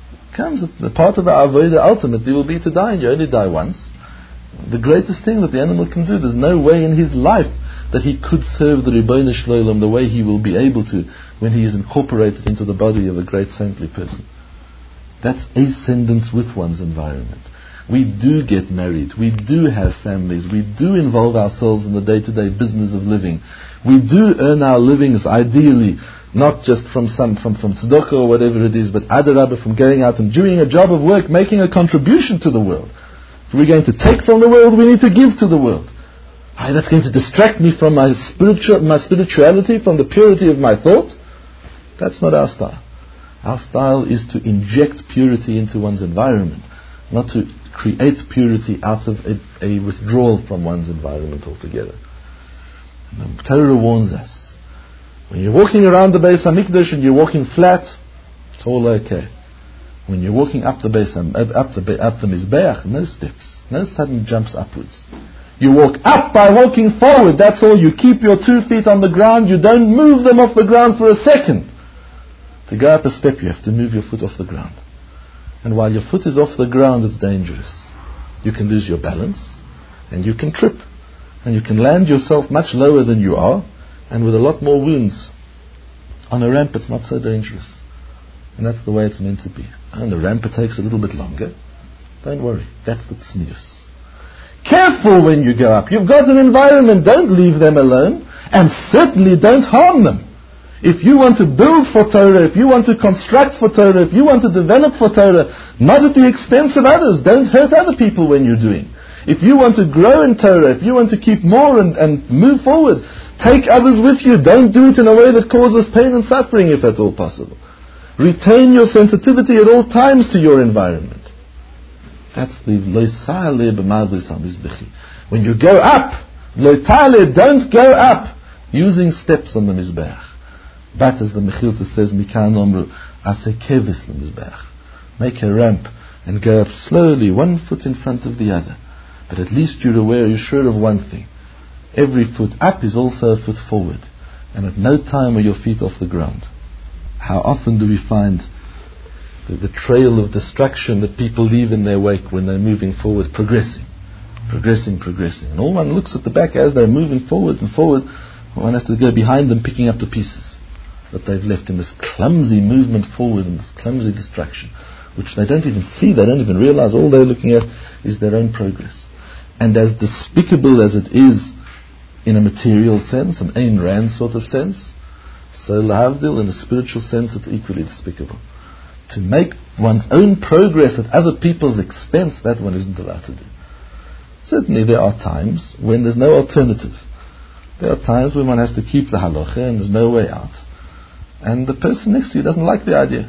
The part of our avodah ultimately will be to die, and you only die once. The greatest thing that the animal can do, there's no way in his life that he could serve the Ribono Shel Olam the way he will be able to when he is incorporated into the body of a great saintly person. That's ascendance with one's environment. We do get married. We do have families. We do involve ourselves in the day-to-day business of living. We do earn our livings, ideally, not just from tzedakah or whatever it is, but adarabah, from going out and doing a job of work, making a contribution to the world. If we're going to take from the world, we need to give to the world. That's going to distract me from my spirituality, from the purity of my thought. That's not our style. Our style is to inject purity into one's environment, not to create purity out of a withdrawal from one's environment altogether. And the Torah warns us. When you're walking around the Beis HaMikdash and you're walking flat, it's all okay. When you're walking up the Mizbeach, no steps, no sudden jumps upwards. You walk up by walking forward, that's all. You keep your 2 feet on the ground, you don't move them off the ground for a second. To go up a step, you have to move your foot off the ground. And while your foot is off the ground, it's dangerous. You can lose your balance, and you can trip, and you can land yourself much lower than you are, and with a lot more wounds. On a ramp, it's not so dangerous. And that's the way it's meant to be. On the ramp, it takes a little bit longer. Don't worry, that's the tznius. Careful when you go up. You've got an environment, don't leave them alone, and certainly don't harm them. If you want to build for Torah, if you want to construct for Torah, if you want to develop for Torah, not at the expense of others, don't hurt other people when you're doing. If you want to grow in Torah, if you want to keep more and move forward, take others with you. Don't do it in a way that causes pain and suffering if at all possible. Retain your sensitivity at all times to your environment. That's the loisale b'madlis hamizbechi. When you go up, loitale, don't go up using steps on the mizbeach. But as the Mechilta says, Mikan Omru, Ase kevis l'mizbeach. Make a ramp and go up slowly, 1 foot in front of the other. But at least you're sure of one thing. Every foot up is also a foot forward. And at no time are your feet off the ground. How often do we find the trail of destruction that people leave in their wake when they're moving forward, progressing. And all one looks at the back as they're moving forward and forward, one has to go behind them picking up the pieces that they've left in this clumsy movement forward and this clumsy destruction, which they don't even see, they don't even realize. All they're looking at is their own progress. And as despicable as it is in a material sense, an Ayn Rand sort of sense, so lahavdil, in a spiritual sense, it's equally despicable. To make one's own progress at other people's expense, that one isn't allowed to do. Certainly there are times when there's no alternative. There are times when one has to keep the halacha and there's no way out. And the person next to you doesn't like the idea.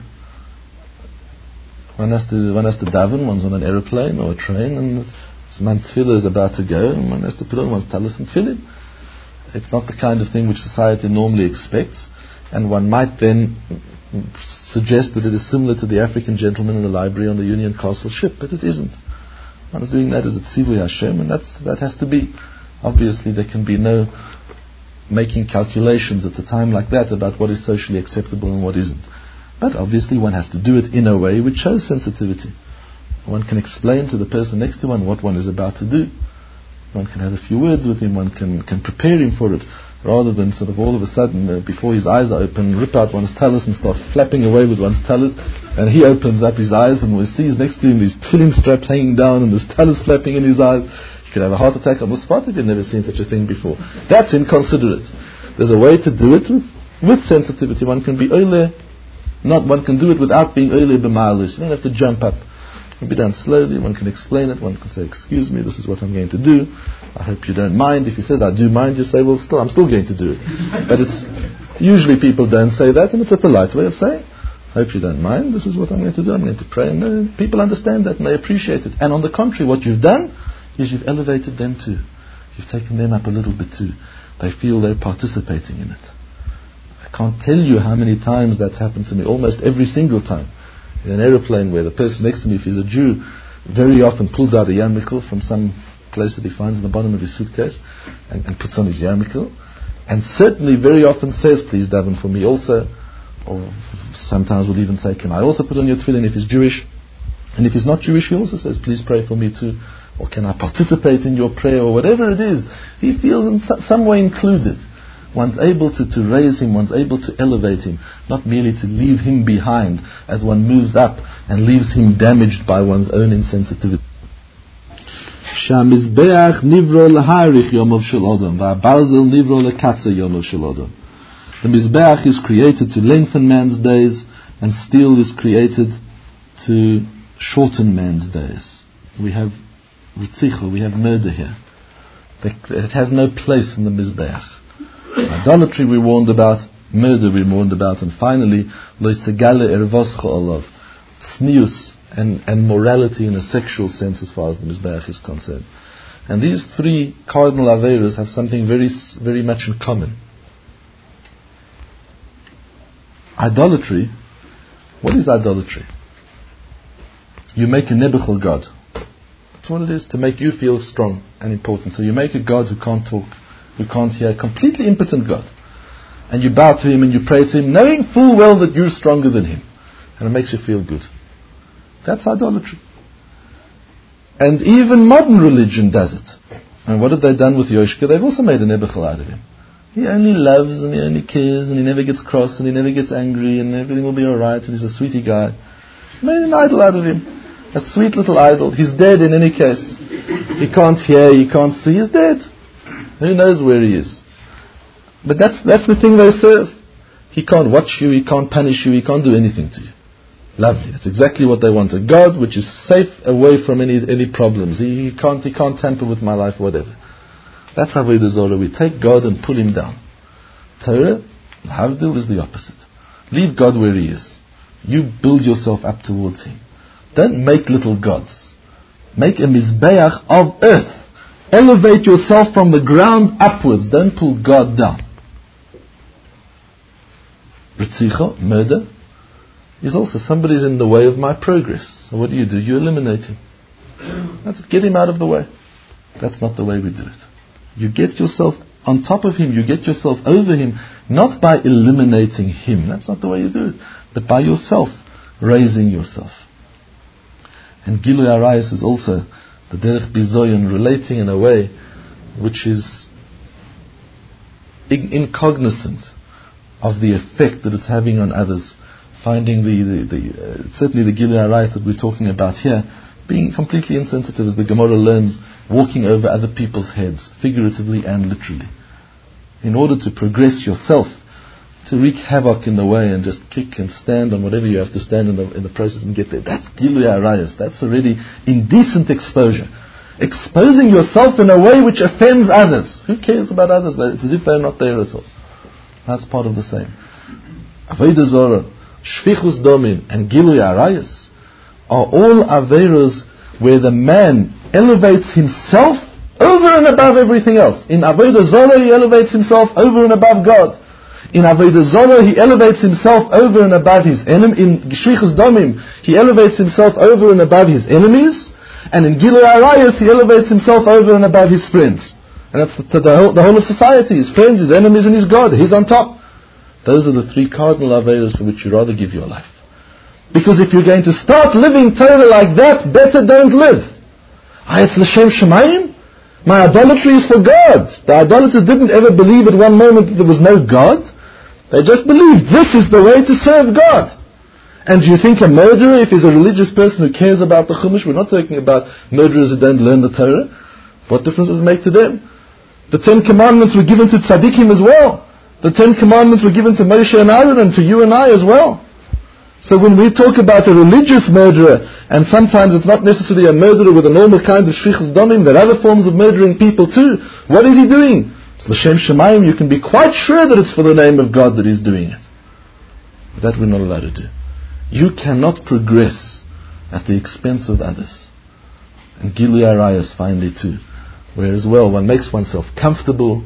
One has to daven, one's on an aeroplane or a train, and Zman Tefillah is about to go, and one has to put on one's talis and tefillin. It's not the kind of thing which society normally expects, and one might then suggest that it is similar to the African gentleman in the library on the Union Castle ship, but it isn't. One is doing that as a tzivui Hashem, and that has to be. Obviously there can be no making calculations at a time like that about what is socially acceptable and what isn't. But obviously one has to do it in a way which shows sensitivity. One can explain to the person next to one what one is about to do. One can have a few words with him, one can prepare him for it, rather than sort of all of a sudden, before his eyes are open, rip out one's talus and start flapping away with one's talus, and he opens up his eyes and sees next to him these tefillin straps hanging down and this talus flapping in his eyes. You could have a heart attack on the spot if you've never seen such a thing before. That's inconsiderate. There's a way to do it with sensitivity. One can be oile, one can do it without being oile b'ma'alish. You don't have to jump up. It can be done slowly. One can explain it. One can say, excuse me, this is what I'm going to do. I hope you don't mind. If he says, I do mind, you say, well, I'm still going to do it. But usually people don't say that, and it's a polite way of saying, I hope you don't mind, this is what I'm going to do. I'm going to pray. And people understand that and they appreciate it. And on the contrary, what you've done is you've elevated them too. You've taken them up a little bit too. They feel they're participating in it. I can't tell you how many times that's happened to me, almost every single time. In an aeroplane where the person next to me, if he's a Jew, very often pulls out a yarmulke from some place that he finds in the bottom of his suitcase and puts on his yarmulke, and certainly very often says, please daven for me also, or sometimes will even say, can I also put on your tefillin if he's Jewish? And if he's not Jewish, he also says, please pray for me too, or can I participate in your prayer, or whatever it is. He feels in some way included. One's able to raise him, one's able to elevate him, not merely to leave him behind as one moves up and leaves him damaged by one's own insensitivity. שהמזבח נברא להאריך יומov shel Adam, והברזל נברא לקצר יומov shel Adam. The Mizbeach is created to lengthen man's days, and steel is created to shorten man's days. We have Ritzicha, we have murder here. It has no place in the Mizbeach. Idolatry we warned about, murder we warned about, and finally, Lo segale ervoscha olav, snius and morality in a sexual sense as far as the Mizbeach is concerned. And these three cardinal averas have something very, very much in common. Idolatry, what is idolatry? You make a Nebuchadnezzar god. That's what it is, to make you feel strong and important. So you make a god who can't talk, who can't hear, a completely impotent god. And you bow to him and you pray to him, knowing full well that you're stronger than him. And it makes you feel good. That's idolatry. And even modern religion does it. And what have they done with Yoshka? They've also made a Nebuchadnezzar out of him. He only loves and he only cares and he never gets cross and he never gets angry and everything will be alright and he's a sweetie guy. Made an idol out of him. A sweet little idol. He's dead in any case. He can't hear, he can't see, he's dead. Who knows where he is? But that's the thing they serve. He can't watch you, he can't punish you, he can't do anything to you. Lovely. That's exactly what they want. A God which is safe away from any problems. He can't tamper with my life, whatever. That's Avodah Zorah. We take God and pull him down. Torah, Havdil, is the opposite. Leave God where he is. You build yourself up towards him. Don't make little gods. Make a Mizbeach of earth. Elevate yourself from the ground upwards. Don't pull God down. Ritzicha, murder, is also somebody's in the way of my progress. So what do? You eliminate him. That's it. Get him out of the way. That's not the way we do it. You get yourself on top of him, you get yourself over him, not by eliminating him. That's not the way you do it. But by yourself, raising yourself. And Gilui Arayos is also the Derech Bizoyon, relating in a way which is incognizant of the effect that it's having on others. Finding certainly the Gilui Arayos that we're talking about here, being completely insensitive, as the Gemara learns, walking over other people's heads, figuratively and literally. In order to progress yourself, to wreak havoc in the way and just kick and stand on whatever you have to stand in the process and get there. That's Gilui Arayos. That's already indecent exposure. Exposing yourself in a way which offends others. Who cares about others? It's as if they're not there at all. That's part of the same. Avodah Zorah, Shfichus Domim, and Gilui Arayos are all averos where the man elevates himself over and above everything else. In Avodah Zorah he elevates himself over and above God. In Avodah Zorah he elevates himself over and above his enemy. In Shfichus Domim he elevates himself over and above his enemies. And in Gilui Arayos he elevates himself over and above his friends. And that's the whole of society. His friends, his enemies, and his God. He's on top. Those are the three cardinal averos for which you rather give your life. Because if you're going to start living Torah like that, better don't live. It's l'shem shemayim. My idolatry is for God. The idolaters didn't ever believe at one moment that there was no God. They just believed this is the way to serve God. And do you think a murderer, if he's a religious person who cares about the Chumash, we're not talking about murderers who don't learn the Torah. What difference does it make to them? The 10 Commandments were given to tzaddikim as well. The 10 Commandments were given to Moshe and Aaron and to you and I as well. So when we talk about a religious murderer, and sometimes it's not necessarily a murderer with a normal kind of shfichus damim, there are other forms of murdering people too. What is he doing? It's l'shem shemayim. You can be quite sure that it's for the name of God that he's doing it. But that we're not allowed to do. You cannot progress at the expense of others. And Gilui Arayos finally too. Whereas one makes oneself comfortable,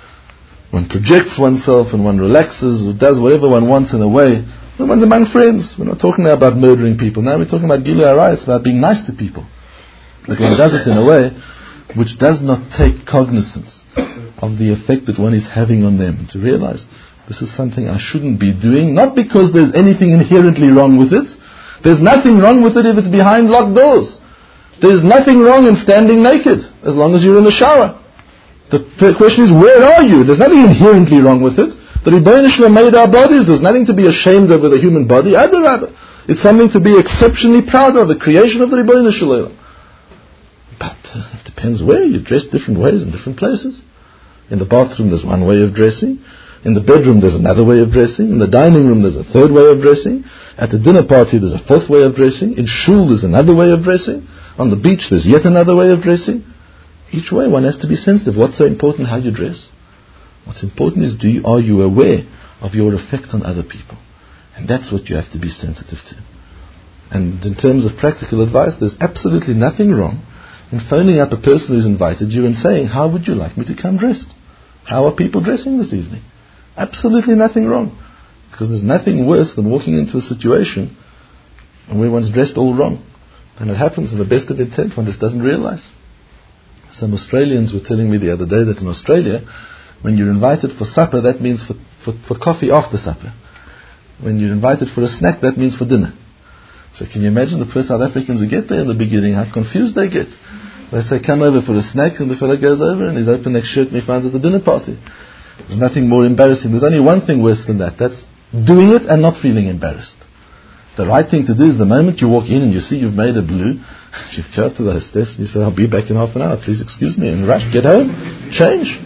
one projects oneself and one relaxes or does whatever one wants in a way. When one's among friends, we're not talking now about murdering people. Now we're talking about Gilui Arayos, about being nice to people. But one does it in a way which does not take cognizance of the effect that one is having on them. To realize this is something I shouldn't be doing, not because there's anything inherently wrong with it. There's nothing wrong with it if it's behind locked doors. There's nothing wrong in standing naked, as long as you're in the shower. The question is, where are you? There's nothing inherently wrong with it. The Rebbeinu Shalom made our bodies. There's nothing to be ashamed of with the human body. Rather, it's something to be exceptionally proud of, the creation of the Rebbeinu Shalom. But to Depends where. You dress different ways in different places. In the bathroom there's one way of dressing. In the bedroom there's another way of dressing. In the dining room there's a third way of dressing. At the dinner party there's a fourth way of dressing. In shul there's another way of dressing. On the beach there's yet another way of dressing. Each way one has to be sensitive. What's so important? How you dress. What's important is are you aware of your effect on other people? And that's what you have to be sensitive to. And in terms of practical advice, there's absolutely nothing wrong in phoning up a person who's invited you and saying, how would you like me to come dressed? How are people dressing this evening? Absolutely nothing wrong. Because there's nothing worse than walking into a situation where one's dressed all wrong. And it happens in the best of intent, one just doesn't realize. Some Australians were telling me the other day that in Australia, when you're invited for supper, that means for coffee after supper. When you're invited for a snack, that means for dinner. So can you imagine the first South Africans who get there in the beginning, how confused they get. They say, come over for a snack, and the fellow goes over in his open neck shirt and he finds it's a dinner party. There's nothing more embarrassing. There's only one thing worse than that. That's doing it and not feeling embarrassed. The right thing to do is the moment you walk in and you see you've made a blue, you go up to the hostess and you say, I'll be back in half an hour, please excuse me, and rush, get home, change.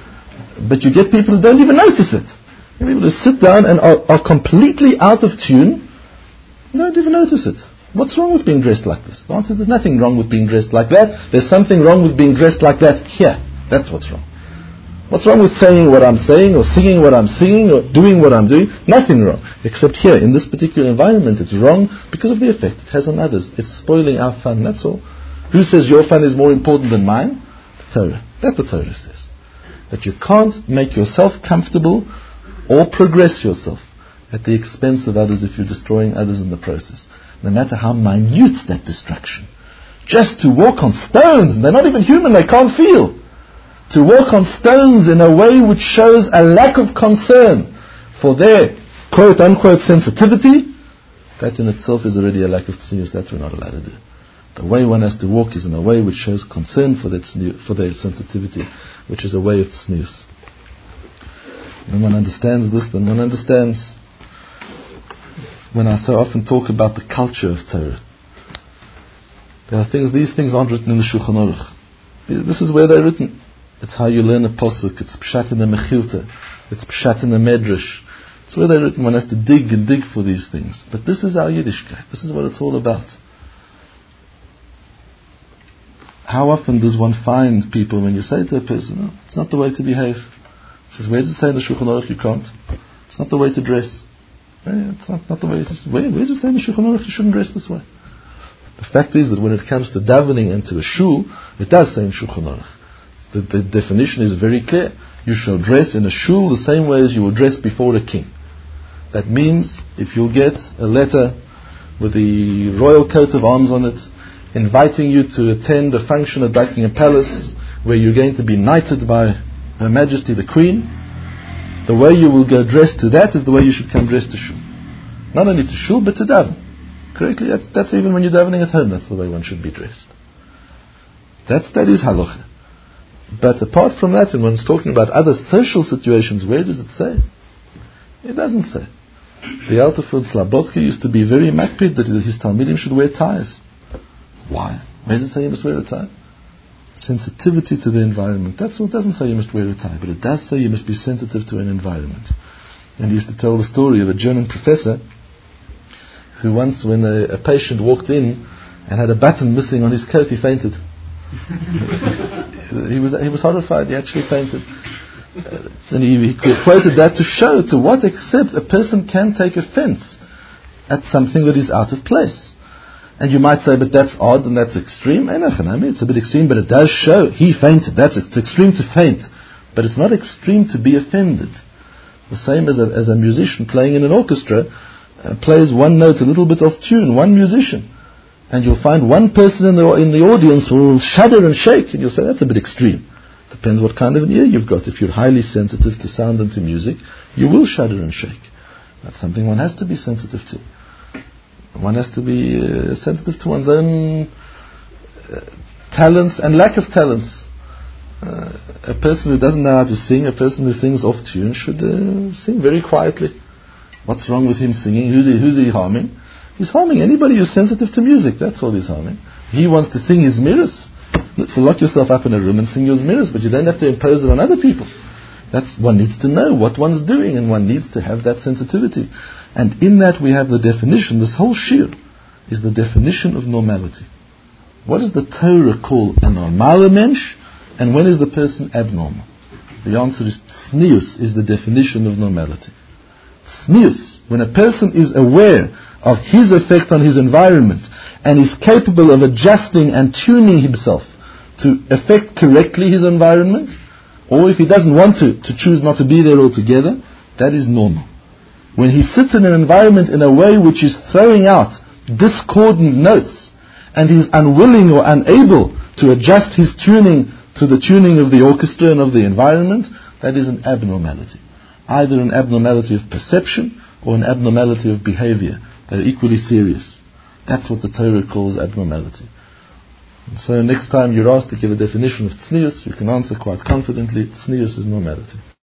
But you get people who don't even notice it. People who sit down and are completely out of tune, don't even notice it. What's wrong with being dressed like this? The answer is there's nothing wrong with being dressed like that. There's something wrong with being dressed like that here. That's what's wrong. What's wrong with saying what I'm saying, or singing what I'm singing, or doing what I'm doing? Nothing wrong. Except here, in this particular environment, it's wrong because of the effect it has on others. It's spoiling our fun, that's all. Who says your fun is more important than mine? The Torah. That the Torah says. That you can't make yourself comfortable or progress yourself at the expense of others if you're destroying others in the process. No matter how minute that destruction. Just to walk on stones, and they're not even human, they can't feel. To walk on stones in a way which shows a lack of concern for their quote-unquote sensitivity, that in itself is already a lack of tznius. That we're not allowed to do. The way one has to walk is in a way which shows concern for their sensitivity, which is a way of tznius. When one understands this, then one understands when I so often talk about the culture of Torah. There are things, these things aren't written in the Shulchan Aruch. This is where they're written. It's how you learn a posuk. It's pshat in the mechilta. It's pshat in the medrash. It's where they're written. One has to dig and dig for these things. But this is our Yiddishkeit. This is what it's all about. How often does one find people when you say to a person, oh, it's not the way to behave. He says, where does it say in the Shulchan Aruch you can't? It's not the way to dress. It's not the way. Where does it say in the Shulchan Aruch you shouldn't dress this way? The fact is that when it comes to davening and to a shul, it does say in Shulchan Aruch. The definition is very clear. You shall dress in a shul the same way as you will dress before a king. That means if you'll get a letter with the royal coat of arms on it, inviting you to attend a function at Buckingham Palace where you're going to be knighted by Her Majesty the Queen, the way you will go dressed to that is the way you should come dressed to shul. Not only to shul, but to daven. Correctly, that's even when you're davening at home, that's the way one should be dressed. That is halacha. But apart from that, when one's talking about other social situations, where does it say? It doesn't say. The Alter from Slabodka used to be very makpid that his Talmidim should wear ties. Why? Where does it say you must wear a tie? Sensitivity to the environment. That's what it doesn't say you must wear a tie, but it does say you must be sensitive to an environment. And he used to tell the story of a German professor who once, when a patient walked in and had a button missing on his coat, he fainted. He was horrified. He actually fainted. And he quoted that to show to what extent a person can take offense at something that is out of place. And you might say, but that's odd and that's extreme. It's a bit extreme, but it does show he fainted. It's extreme to faint, but it's not extreme to be offended. The same as a musician playing in an orchestra plays one note a little bit off tune, one musician. And you'll find one person in the audience will shudder and shake, and you'll say, that's a bit extreme. Depends what kind of an ear you've got. If you're highly sensitive to sound and to music, you will shudder and shake. That's something one has to be sensitive to. One has to be sensitive to one's own talents and lack of talents. A person who doesn't know how to sing, a person who sings off tune, should sing very quietly. What's wrong with him singing? Who's he harming? He's harming anybody who's sensitive to music. That's all he's harming. He wants to sing his miras. So lock yourself up in a room and sing your zmiras, but you don't have to impose it on other people. One needs to know what one's doing, and one needs to have that sensitivity. And in that we have the definition. This whole shir is the definition of normality. What does the Torah call a normale mensch, and when is the person abnormal? The answer is tznius is the definition of normality. Tznius, when a person is aware of his effect on his environment and is capable of adjusting and tuning himself to affect correctly his environment, or if he doesn't want to choose not to be there altogether, that is normal. When he sits in an environment in a way which is throwing out discordant notes, and he is unwilling or unable to adjust his tuning to the tuning of the orchestra and of the environment, that is an abnormality. Either an abnormality of perception or an abnormality of behavior. They're equally serious. That's what the Torah calls abnormality. And so next time you're asked to give a definition of tznius, you can answer quite confidently, tznius is normality.